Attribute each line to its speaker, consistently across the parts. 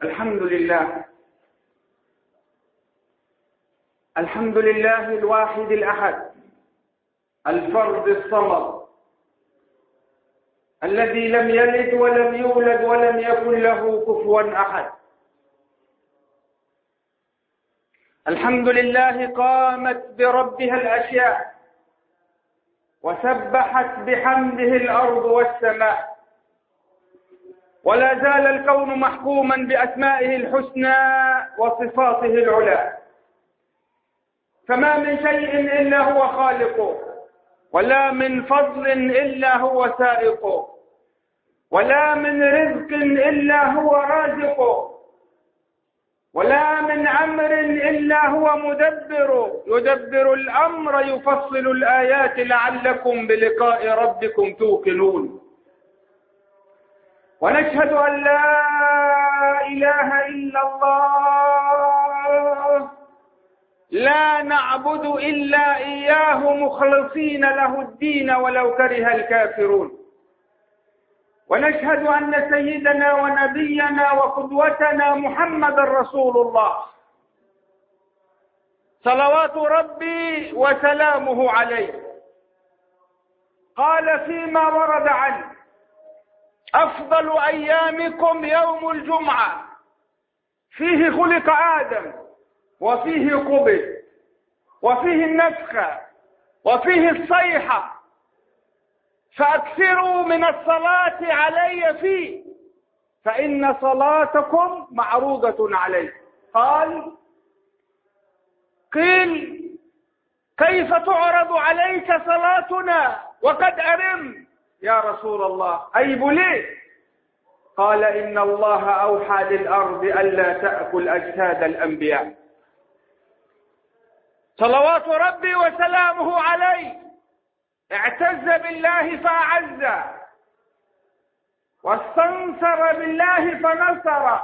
Speaker 1: الحمد لله. الحمد لله الواحد الأحد الفرد الصمد الذي لم يلد ولم يولد ولم يكن له كفوا أحد. الحمد لله قامت بربها الأشياء وسبحت بحمده الأرض والسماء، ولا زال الكون محكوما بأسمائه الحسنى وصفاته العلى، فما من شيء إلا هو خالقه، ولا من فضل إلا هو سائقه، ولا من رزق إلا هو رازقه، ولا من أمر إلا هو يدبر الأمر يفصل الآيات لعلكم بلقاء ربكم توقنون. ونشهد أن لا إله إلا الله لا نعبد إلا إياه مخلصين له الدين ولو كره الكافرون. ونشهد أن سيدنا ونبينا وقدوتنا محمد رسول الله صلوات ربي وسلامه عليه. قال فيما ورد عنه: أفضل أيامكم يوم الجمعة، فيه خلق آدم وفيه قبض وفيه النفخة وفيه الصيحة، فأكثروا من الصلاة علي فيه فإن صلاتكم معروضة عليه. قيل كيف تعرض عليك صلاتنا وقد أرم يا رسول الله، أي بليه؟ قال إن الله أوحى للأرض ألا تأكل أجساد الأنبياء. صلوات ربي وسلامه عليه اعتز بالله فأعز، واستنصر بالله فنصر،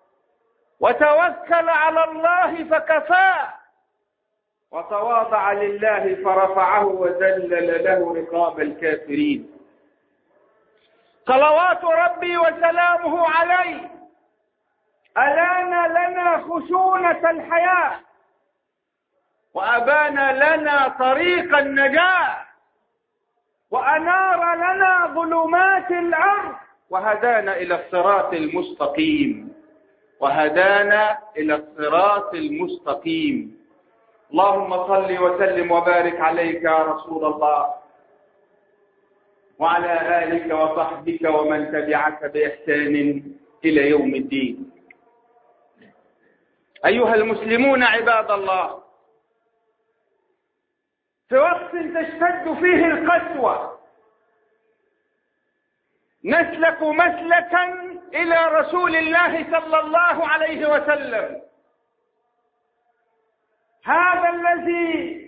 Speaker 1: وتوكل على الله فكفاه، وتواضع لله فرفعه وذلل له رقاب الكافرين. صلوات ربي وسلامه عليه ألان لنا خشونة الحياة، وأبان لنا طريق النجاة، وأنار لنا ظلمات الأرض، وهدانا إلى الصراط المستقيم. اللهم صل وسلم وبارك عليك يا رسول الله، وعلى آلك وصحبك ومن تبعك بإحسان إلى يوم الدين. أيها المسلمون عباد الله، في وقت تشتد فيه القسوة نسلك مسلكا إلى رسول الله صلى الله عليه وسلم، هذا الذي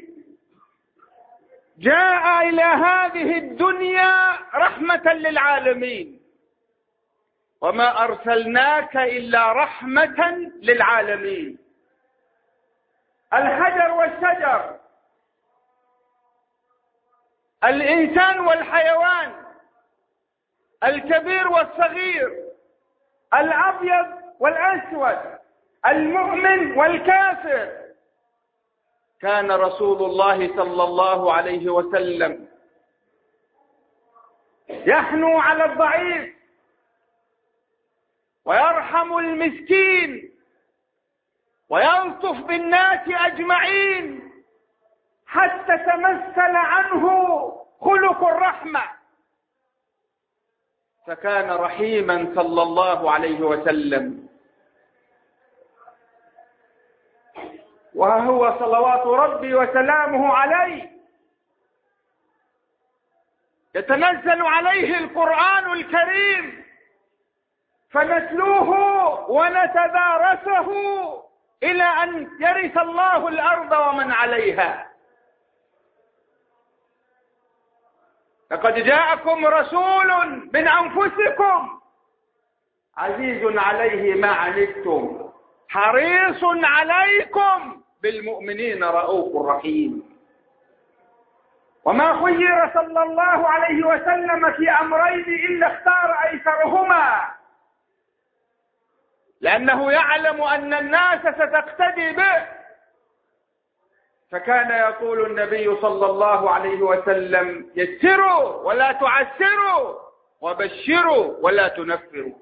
Speaker 1: جاء إلى هذه الدنيا رحمة للعالمين، وما أرسلناك إلا رحمة للعالمين. الحجر والشجر، الإنسان والحيوان، الكبير والصغير، الأبيض والأسود، المؤمن والكافر، كان رسول الله صلى الله عليه وسلم يحنو على الضعيف ويرحم المسكين ويلطف بالناس أجمعين، حتى تمثل عنه خلق الرحمة، فكان رحيما صلى الله عليه وسلم. وهو صلوات ربي وسلامه عليه يتنزل عليه القرآن الكريم فنتلوه ونتدارسه إلى أن يرث الله الأرض ومن عليها. لقد جاءكم رسول من أنفسكم عزيز عليه ما عنتم حريص عليكم بالمؤمنين رؤوف رحيم. وما خير صلى الله عليه وسلم في أمرين إلا اختار أيسرهما، لأنه يعلم أن الناس ستقتدي به. فكان يقول النبي صلى الله عليه وسلم: يسروا ولا تعسروا، وبشروا ولا تنفروا.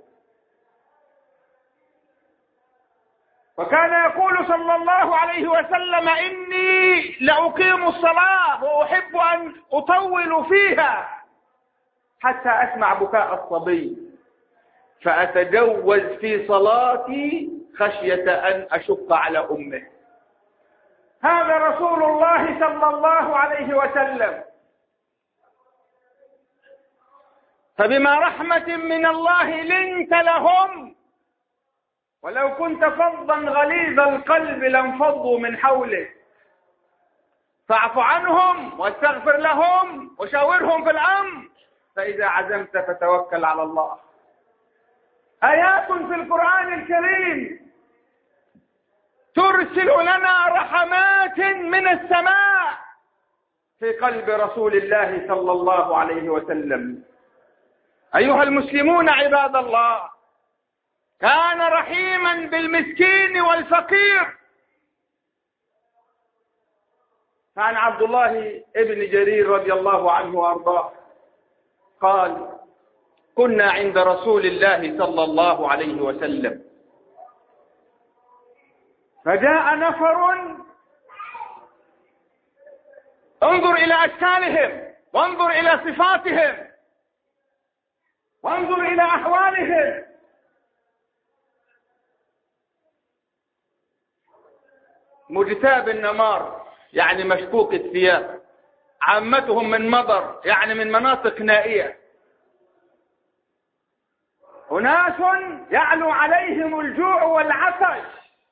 Speaker 1: وكان يقول صلى الله عليه وسلم: إني لأقيم الصلاة وأحب أن أطول فيها حتى أسمع بكاء الصبي، فأتجوز في صلاتي خشية أن أشق على أمه. هذا رسول الله صلى الله عليه وسلم. فبما رحمة من الله لنت لهم، ولو كنت فظا غليظ القلب لانفضوا من حولك، فاعف عنهم واستغفر لهم وشاورهم في الأمر، فإذا عزمت فتوكل على الله. آيات في القرآن الكريم ترسل لنا رحمات من السماء في قلب رسول الله صلى الله عليه وسلم. أيها المسلمون عباد الله، كان رحيما بالمسكين والفقير. عن عبد الله ابن جرير رضي الله عنه وأرضاه قال: كنا عند رسول الله صلى الله عليه وسلم، فجاء نفر، انظر إلى أشكالهم، وانظر إلى صفاتهم، وانظر إلى أحوالهم. مجتاب النمار يعني مشكوك الثياب، عامتهم من مضر يعني من مناطق نائية، أناس يعلو عليهم الجوع والعطش،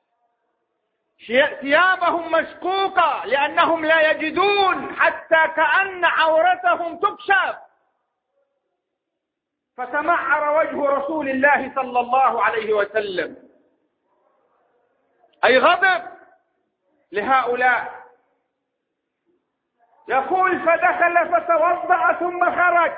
Speaker 1: ثيابهم مشقوقة لأنهم لا يجدون، حتى كأن عورتهم تكشف. فتمعر وجه رسول الله صلى الله عليه وسلم، أي غضب لهؤلاء. يقول: فدخل فتوضأ ثم خرج،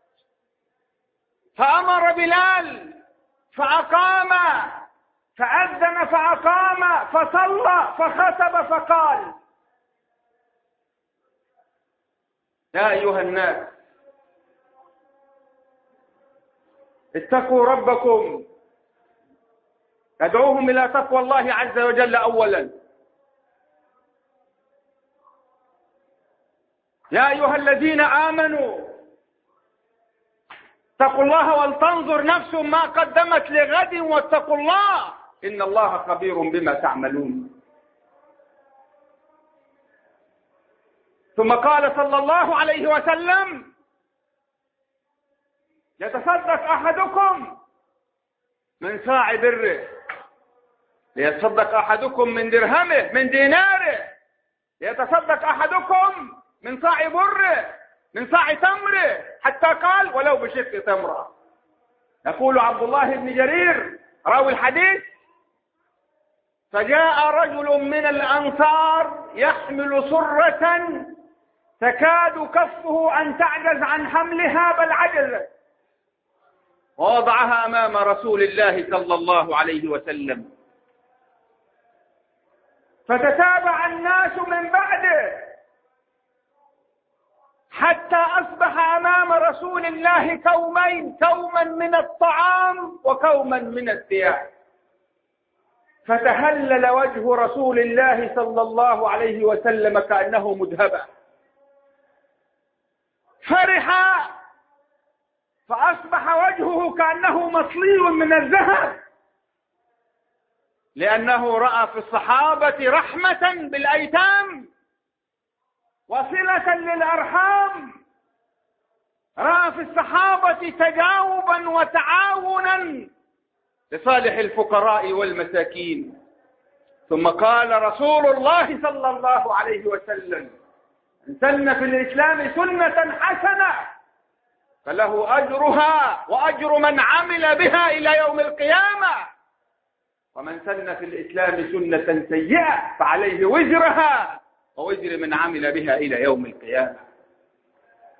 Speaker 1: فأمر بلال فأقام، فأذن فأقام، فصلى فخطب فقال: يا أيها الناس اتقوا ربكم، ادعوهم إلى تقوى الله عز وجل أولا. يا أيها الذين آمنوا اتقوا الله ولتنظر نفس ما قدمت لغد واتقوا الله إن الله خبير بما تعملون. ثم قال صلى الله عليه وسلم: يتصدق أحدكم من صاع بره، ليتصدق أحدكم من درهمه من ديناره، ليتصدق أحدكم من صاع بره من صاع تمره، حتى قال: ولو بشق تمره. يقول عبد الله بن جرير راوي الحديث: فجاء رجل من الأنصار يحمل سرة تكاد كفه أن تعجز عن حملها بل عجزت، ووضعها أمام رسول الله صلى الله عليه وسلم، فتتابع الناس من بعده حتى أصبح أمام رسول الله كومين، كوما من الطعام وكوما من الثياب. فتهلل وجه رسول الله صلى الله عليه وسلم كأنه مذهبة، فرح فأصبح وجهه كأنه مطلي من الذهب، لأنه رأى في الصحابة رحمة بالأيتام وصلة للأرحام، رأى في الصحابة تجاوبا وتعاونا لصالح الفقراء والمساكين. ثم قال رسول الله صلى الله عليه وسلم: من سن في الإسلام سنة حسنة فله أجرها وأجر من عمل بها إلى يوم القيامة، ومن سن في الإسلام سنة سيئة فعليه وزرها ووزر من عمل بها إلى يوم القيامة.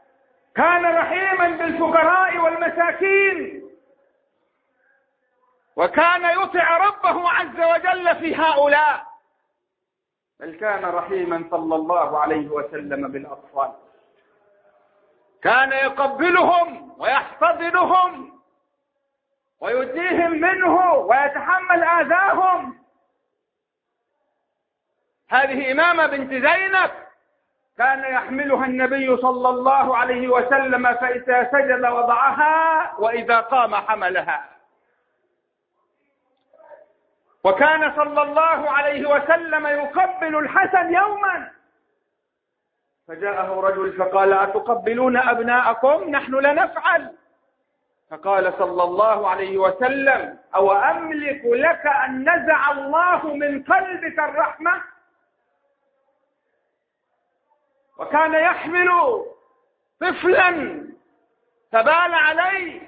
Speaker 1: كان رحيما بالفقراء والمساكين، وكان يطيع ربه عز وجل في هؤلاء، بل كان رحيما صلى الله عليه وسلم بالأطفال. كان يقبلهم ويحتضنهم ويديهم منه ويتحمل آذاهم. هذه إمامة بنت زينب كان يحملها النبي صلى الله عليه وسلم، فإذا سجد وضعها وإذا قام حملها. وكان صلى الله عليه وسلم يقبل الحسن يوما، فجاءه رجل فقال: أتقبلون أبناءكم؟ نحن لا نفعل. فقال صلى الله عليه وسلم: أو أملك لك أن نزع الله من قلبك الرحمة؟ وكان يحمل طفلا فبال عليه،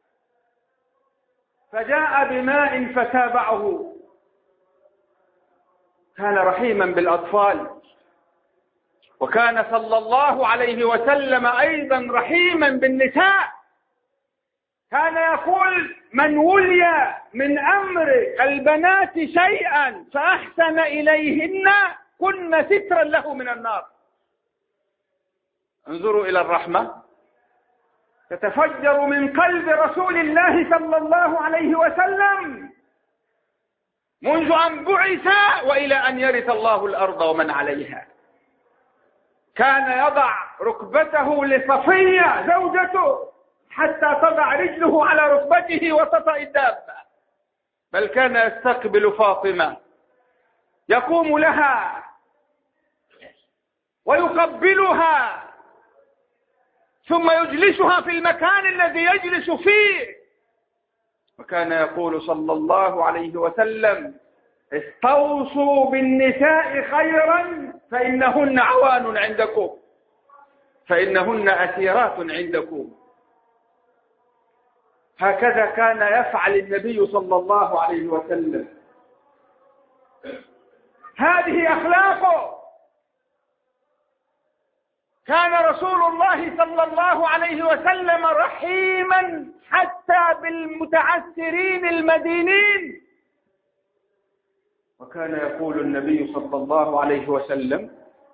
Speaker 1: فجاء بماء فتابعه. كان رحيما بالأطفال. وكان صلى الله عليه وسلم أيضا رحيما بالنساء. كان يقول: من ولي من أمر البنات شيئا فأحسن إليهن كن سترا له من النار. انظروا إلى الرحمة تتفجر من قلب رسول الله صلى الله عليه وسلم منذ أن بعث وإلى أن يرث الله الأرض ومن عليها. كان يضع ركبته لصفية زوجته حتى تضع رجله على ركبته وتطأ الدابة، بل كان يستقبل فاطمة يقوم لها ويقبلها ثم يجلسها في المكان الذي يجلس فيه. وكان يقول صلى الله عليه وسلم: استوصوا بالنساء خيرا فإنهن عوان عندكم، فإنهن أسيرات عندكم. هكذا كان يفعل النبي صلى الله عليه وسلم. هذه أخلاقه. كان رسول الله صلى الله عليه وسلم رحيما حتى بالمتعسرين المدينين. وكان يقول النبي صلى الله عليه وسلم: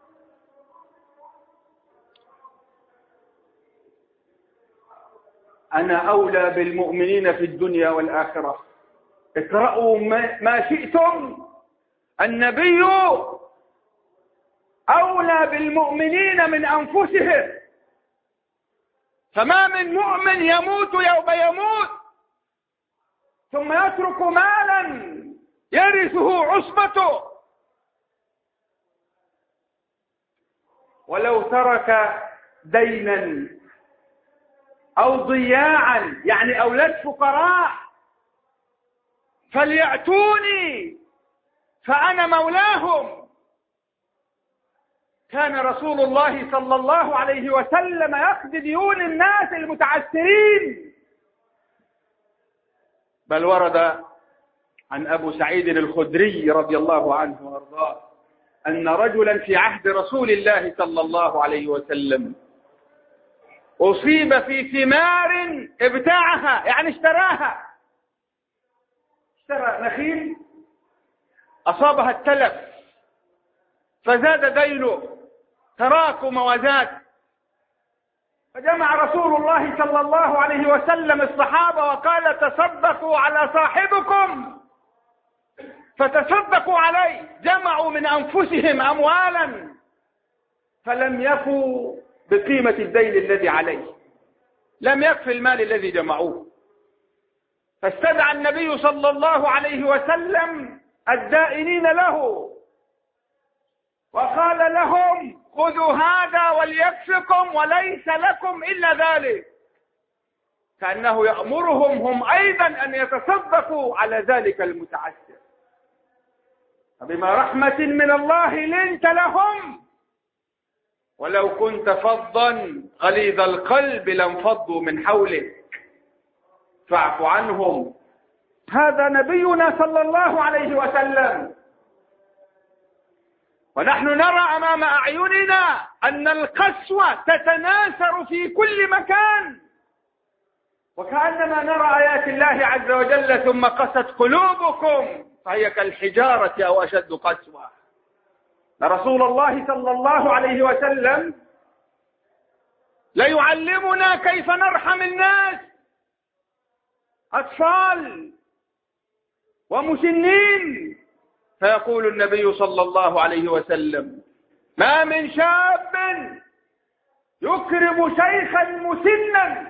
Speaker 1: أنا أولى بالمؤمنين في الدنيا والآخرة، اقرأوا ما شئتم، النبي أولى بالمؤمنين من أنفسهم. فما من مؤمن يموت يوم يموت ثم يترك مالا يرثه عصبته، ولو ترك دينا أو ضياعا، يعني أولاد فقراء، فليأتوني فأنا مولاهم. كان رسول الله صلى الله عليه وسلم يقضي ديون الناس المتعسرين. بل ورد عن أبو سعيد الخدري رضي الله عنه وارضاه أن رجلا في عهد رسول الله صلى الله عليه وسلم أصيب في ثمار ابتاعها، يعني اشتراها، اشترى نخيل أصابها التلف فزاد دينه، تراكم وزاد. فجمع رسول الله صلى الله عليه وسلم الصحابة وقال: تصدقوا على صاحبكم، فتصدقوا عليه. جمعوا من أنفسهم أموالا فلم يفوا بقيمة الدين الذي عليه، لم يكفي المال الذي جمعوه. فاستدعى النبي صلى الله عليه وسلم الدائنين له وقال لهم: خذوا هذا وليكفكم وليس لكم إلا ذلك. كأنه يأمرهم هم أيضا أن يتصدقوا على ذلك المتعسر. فبما رحمة من الله لنت لهم، ولو كنت فظا غليظ القلب لانفضوا من حولك فاعف عنهم. هذا نبينا صلى الله عليه وسلم. ونحن نرى أمام أعيننا أن القسوة تتناثر في كل مكان. وكأنما نرى آيات الله عز وجل ثم قست قلوبكم فهي كالحجارة أو أشد قسوة. رسول الله صلى الله عليه وسلم ليعلمنا كيف نرحم الناس، أطفال ومسنين. فيقول النبي صلى الله عليه وسلم: ما من شاب يكرم شيخا مسنا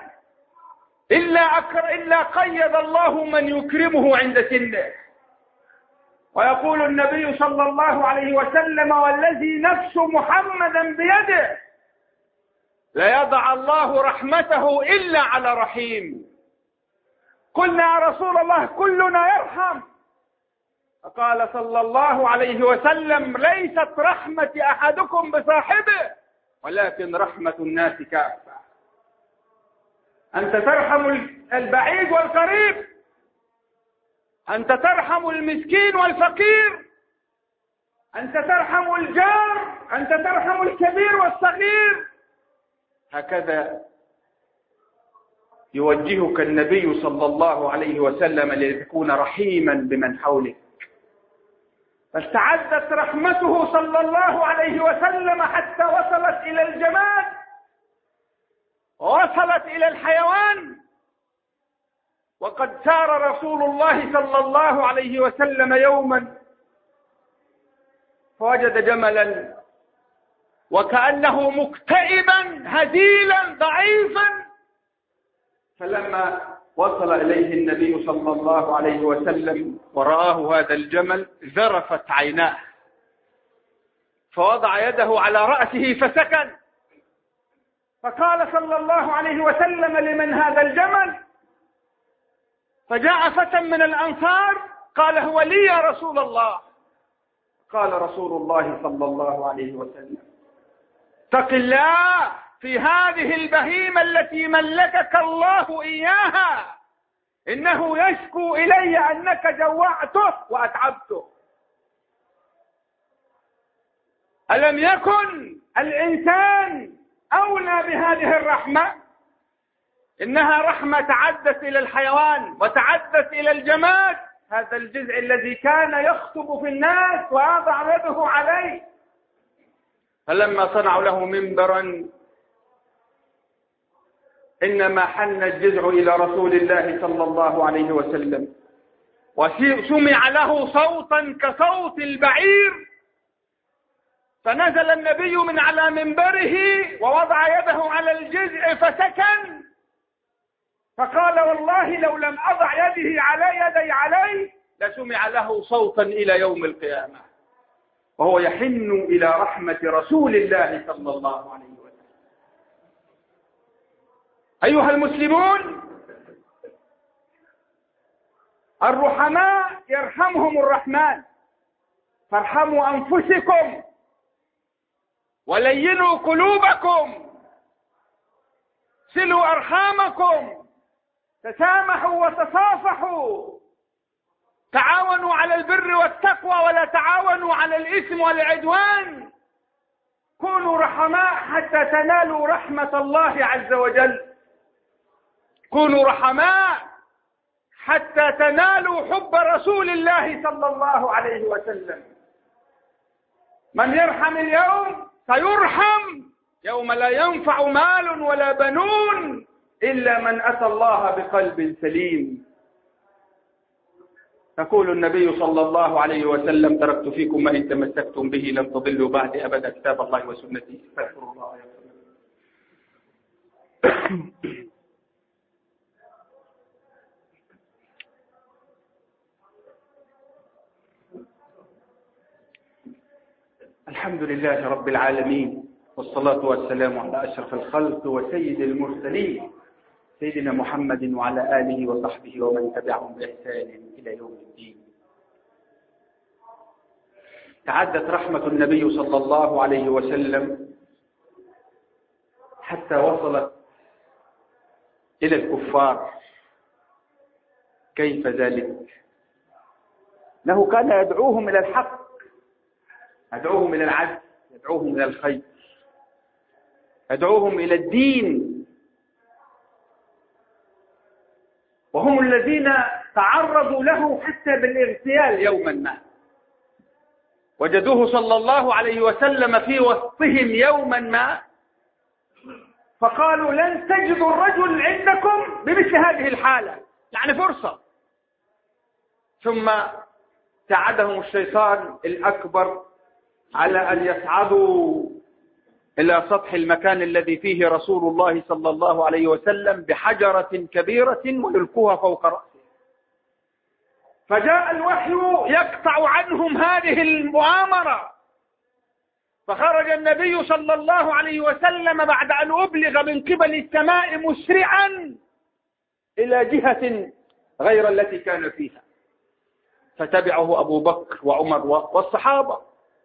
Speaker 1: إلا قيد الله من يكرمه عند سنه. ويقول النبي صلى الله عليه وسلم: والذي نفس محمدا بيده ليضع الله رحمته إلا على رحيم. قلنا يا رسول الله كلنا يرحم، فقال صلى الله عليه وسلم: ليست رحمة أحدكم بصاحبه ولكن رحمة الناس كافة. أنت ترحم البعيد والقريب، أنت ترحم المسكين والفقير، أنت ترحم الجار، أنت ترحم الكبير والصغير. هكذا يوجهك النبي صلى الله عليه وسلم لتكون رحيما بمن حولك. فاستعدت رحمته صلى الله عليه وسلم حتى وصلت إلى الجماد ووصلت إلى الحيوان. وقد سار رسول الله صلى الله عليه وسلم يوما فوجد جملا وكأنه مكتئبا هزيلا ضعيفا. فلما وصل إليه النبي صلى الله عليه وسلم ورآه هذا الجمل ذرفت عيناه، فوضع يده على رأسه فسكن. فقال صلى الله عليه وسلم: لمن هذا الجمل؟ فجاء فتى من الأنصار قال: هو لي يا رسول الله. قال رسول الله صلى الله عليه وسلم: اتق الله في هذه البهيمة التي ملكك الله إياها، إنه يشكو إلي أنك جوعته وأتعبته. ألم يكن الإنسان أولى بهذه الرحمة؟ إنها رحمة تعدت إلى الحيوان وتعدت إلى الجماد، هذا الجزء الذي كان يخطب في الناس ويضع يده عليه. فلما صنعوا له منبرا إنما حن الجزع إلى رسول الله صلى الله عليه وسلم، وسمع له صوتا كصوت البعير، فنزل النبي من على منبره ووضع يده على الجزع فسكن. فقال: والله لو لم أضع يدي عليه لسمع له صوتا إلى يوم القيامة. وهو يحن إلى رحمة رسول الله صلى الله عليه وسلم. أيها المسلمون، الرحماء يرحمهم الرحمن، فارحموا أنفسكم ولينوا قلوبكم، صلوا أرحامكم، تسامحوا وتصافحوا، تعاونوا على البر والتقوى ولا تعاونوا على الإثم والعدوان. كونوا رحماء حتى تنالوا رحمة الله عز وجل. كونوا رحماء حتى تنالوا حب رسول الله صلى الله عليه وسلم. من يرحم اليوم سيرحم يوم لا ينفع مال ولا بنون إلا من أتى الله بقلب سليم. يقول النبي صلى الله عليه وسلم: تركت فيكم ما إن تمسكتم به لن تضلوا بعد أبدا، كتاب الله وسنتي. استغفر الله. الحمد لله رب العالمين، والصلاة والسلام على أشرف الخلق وسيد المرسلين سيدنا محمد وعلى آله وصحبه ومن تبعهم بإحسان إلى يوم الدين. تعدت رحمة النبي صلى الله عليه وسلم حتى وصلت إلى الكفار. كيف ذلك؟ أنه كان يدعوهم إلى الحق، يدعوهم إلى العدل، يدعوهم إلى الخير، يدعوهم إلى الدين. وهم الذين تعرضوا له حتى بالاغتيال يوما ما. وجدوه صلى الله عليه وسلم في وسطهم يوما ما، فقالوا لن تجدوا الرجل عندكم بمثل هذه الحالة، يعني فرصة. ثم ساعدهم الشيطان الأكبر على أن يصعدوا إلى سطح المكان الذي فيه رسول الله صلى الله عليه وسلم بحجرة كبيرة ويلقوها فوق رأسه. فجاء الوحي يقطع عنهم هذه المؤامرة، فخرج النبي صلى الله عليه وسلم بعد أن أبلغ من قبل السماء مسرعا إلى جهة غير التي كان فيها، فتبعه أبو بكر وعمر والصحابة.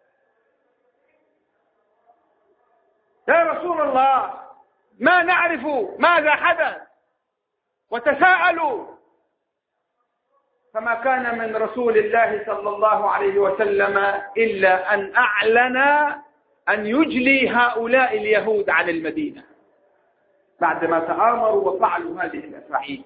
Speaker 1: يا رسول الله ما نعرف ماذا حدث، وتساءلوا، فما كان من رسول الله صلى الله عليه وسلم إلا أن أعلن أن يجلي هؤلاء اليهود عن المدينة بعدما تآمروا وفعلوا هذه الأفعال.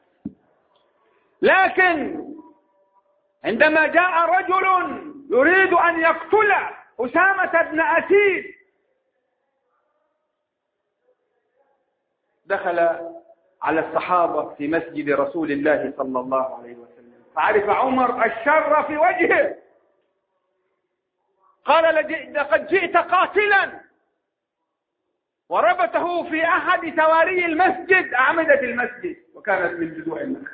Speaker 1: لكن عندما جاء رجل يريد أن يقتل أسامة بن أسيد، دخل على الصحابة في مسجد رسول الله صلى الله عليه وسلم، فعرف عمر الشر في وجهه، قال لقد جئت قاتلا، وربطه في أحد تواري المسجد، أعمدة المسجد، وكانت من جذوع النخل.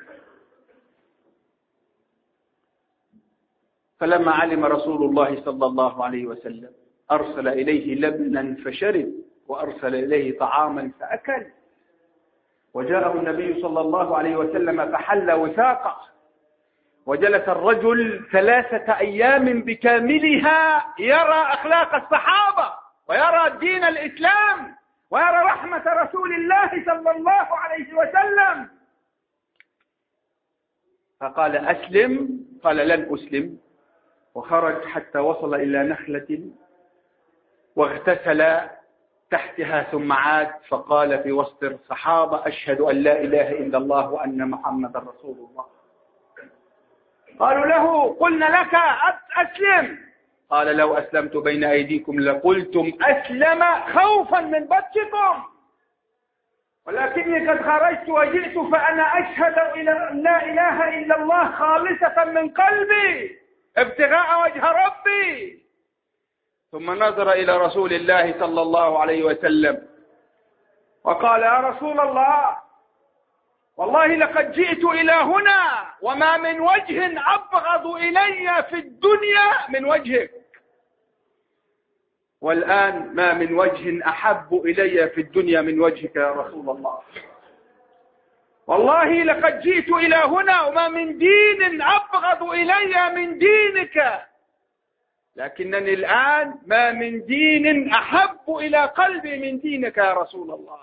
Speaker 1: فلما علم رسول الله صلى الله عليه وسلم أرسل إليه لبنا فشرب، وأرسل إليه طعاما فأكل، وجاءه النبي صلى الله عليه وسلم فحل وثاقه، وجلس الرجل 3 أيام بكاملها يرى أخلاق الصحابة ويرى دين الإسلام ويرى رحمة رسول الله صلى الله عليه وسلم. فقال أسلم، قال لن أسلم، وخرج حتى وصل إلى نخلة واغتسل تحتها، ثم عاد فقال في وسط الصحابة أشهد أن لا إله إلا الله وأن محمد رسول الله. قالوا له قلنا لك أسلم، قال لو أسلمت بين أيديكم لقلتم أسلم خوفا من بطشكم، ولكني قد خرجت وجئت فأنا أشهد أن لا إله إلا الله خالصة من قلبي ابتغاء وجه ربي. ثم نظر إلى رسول الله صلى الله عليه وسلم وقال يا رسول الله والله لقد جئت إلى هنا وما من وجه أبغض إلي في الدنيا من وجهك، والآن ما من وجه أحب إلي في الدنيا من وجهك يا رسول الله. والله لقد جئت إلى هنا وما من دين أبغض إلي من دينك، لكنني الآن ما من دين أحب إلى قلبي من دينك يا رسول الله.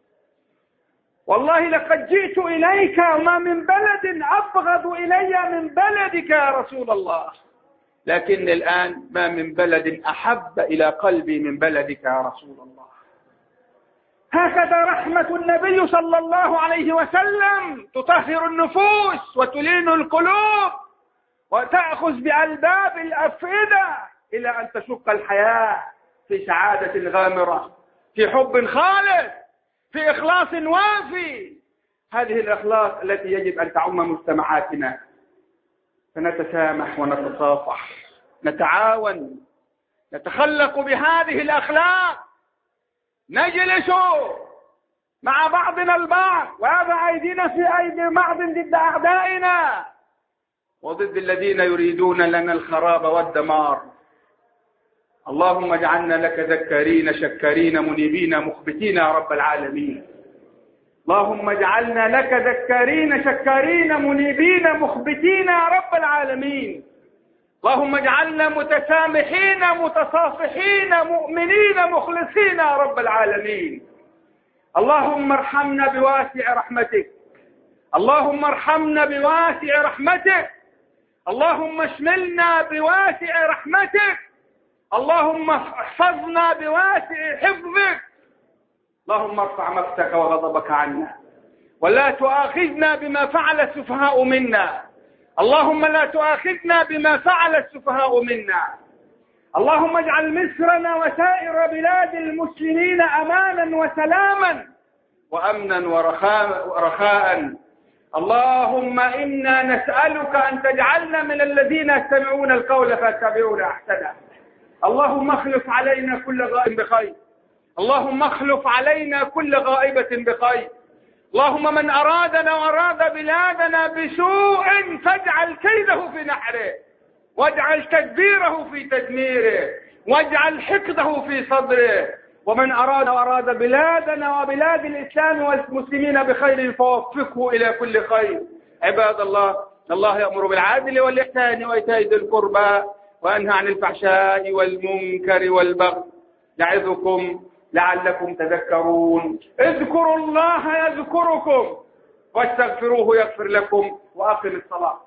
Speaker 1: والله لقد جئت إليك وما من بلد أبغض إلي من بلدك يا رسول الله، لكن الآن ما من بلد أحب إلى قلبي من بلدك يا رسول الله. هكذا رحمة النبي صلى الله عليه وسلم تطهر النفوس وتلين القلوب وتأخذ بألباب الأفئدة إلى أن تشق الحياة في سعادة غامرة، في حب خالص، في إخلاص وافي. هذه الأخلاق التي يجب أن تعم مجتمعاتنا، فنتسامح ونتصافح، نتعاون، نتخلق بهذه الأخلاق، نجلس مع بعضنا البعض ويضع أيدينا في أيدي بعض ضد أعدائنا وضد الذين يريدون لنا الخراب والدمار. اللهم اجعلنا لك ذكارين شكارين منيبين مخبتين يا رب العالمين. اللهم اجعلنا لك ذكارين شكارين منيبين مخبتين يا رب العالمين. اللهم اجعلنا متسامحين متصافحين مؤمنين مخلصين يا رب العالمين. اللهم ارحمنا بواسع رحمتك، اللهم ارحمنا بواسع رحمتك، اللهم اشملنا بواسع رحمتك، اللهم احفظنا بواسع حفظك. اللهم ارفع مقتك وغضبك عنا، ولا تؤاخذنا بما فعل السفهاء منا. اللهم لا تؤاخذنا بما فعل السفهاء منا. اللهم اجعل مصرنا وسائر بلاد المسلمين أمانا وسلاما وأمنا ورخاء. اللهم إنا نسألك أن تجعلنا من الذين يستمعون القول فيتبعون أحسنه. اللهم اخلف علينا كل غائب بخير. اللهم اخلف علينا كل غائبة بخير. اللهم من أرادنا وأراد بلادنا بسوء فاجعل كيده في نحره، واجعل تدبيره في تدميره، واجعل حقده في صدره. ومن أراد وأراد بلادنا وبلاد الإسلام والمسلمين بخير فوفقه إلى كل خير. عباد الله، الله يأمر بالعدل والإحسان وإيتاء ذي القربى وينهى عن الفحشاء والمنكر والبغي يعظكم لعلكم تذكرون. اذكروا الله يذكركم واستغفروه يغفر لكم وأقم الصلاة.